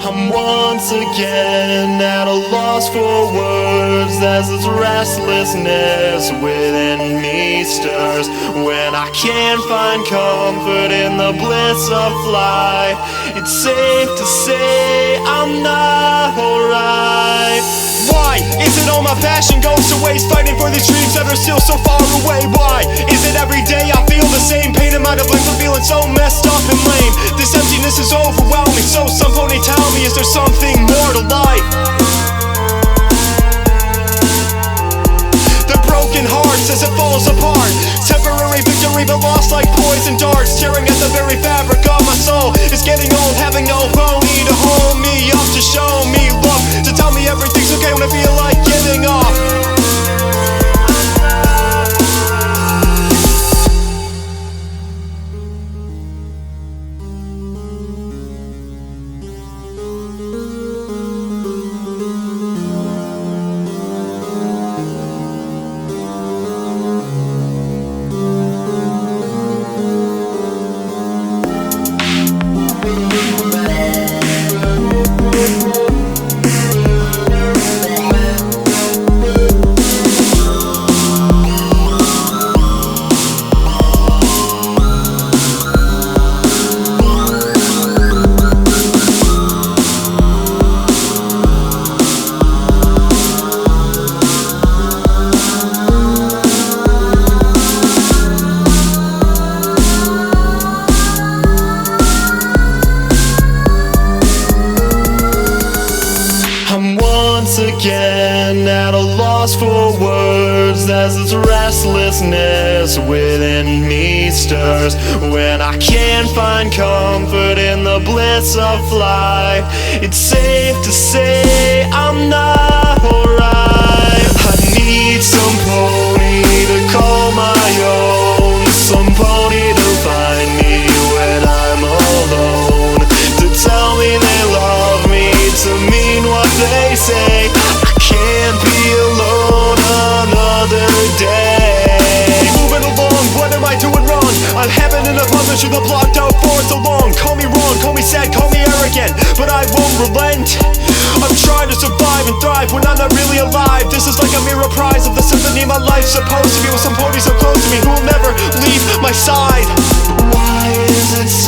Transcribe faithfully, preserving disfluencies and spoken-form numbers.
I'm once again at a loss for words as this restlessness within me stirs. When I can't find comfort in the bliss of life, it's safe to say I'm not alright. Why is it all my passion goes to waste, fighting for these dreams that are still so far away? Why is it every day I feel the same pain in my blame for feeling so messed up and lame? This emptiness is overwhelming, so some pony tell me, is there something more to life? The broken hearts as it falls apart, temporary victory but lost like poison darts, tearing at the very fabric of my soul. It's getting old, having no pony to hold me up, to show me love, to tell me everything's okay when I feel like giving up. Once again at a loss for words as this restlessness within me stirs. When I can't find comfort in the bliss of life, it's safe to say I'm not alright. I need some pony to call my own, some pony to find me when I'm alone, to tell me they love me, to mean what they say. I can't be alone another day. Moving along, what am I doing wrong? I'm having an abundance with the blocked out for so long. Call me wrong, call me sad, call me arrogant, but I won't relent. I'm trying to survive and thrive when I'm not really alive. This is like a mirror prize of the symphony my life's supposed to be, with some ponies so close to me who will never leave my side. Why is it so